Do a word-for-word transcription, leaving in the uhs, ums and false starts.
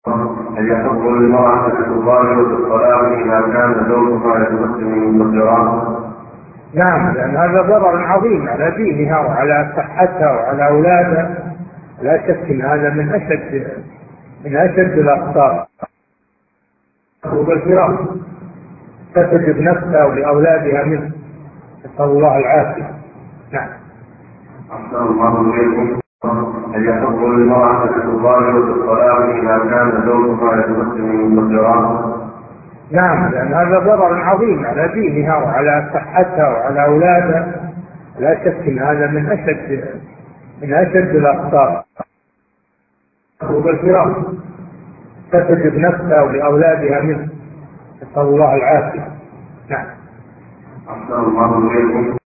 هل يحق للمرأة أن تطالب بالطلاق إذا كان زوجها يتمكن من تصديرها؟ نعم، لأن هذا ضرر عظيم على دينها وعلى صحتها وعلى أولادها. لا شك أن هذا من أشد من أشد الأخطار. وبالفراق تجد نفسها ولأولادها منه، نسأل الله العافية. نعم. أحسن الله إليكم. هل يحق للمرأة أن تطالب بالطلاق إذا كان زوجها يتمكن من تصديرها؟ نعم، لأن هذا ضرر عظيم على دينها وعلى صحتها وعلى أولادها. لا شك أن هذا من أشد من أشد الأخطار. وبالفراق تجد نفسها ولأولادها منه، نسأل الله العافية. نعم. أحسن الله إليكم.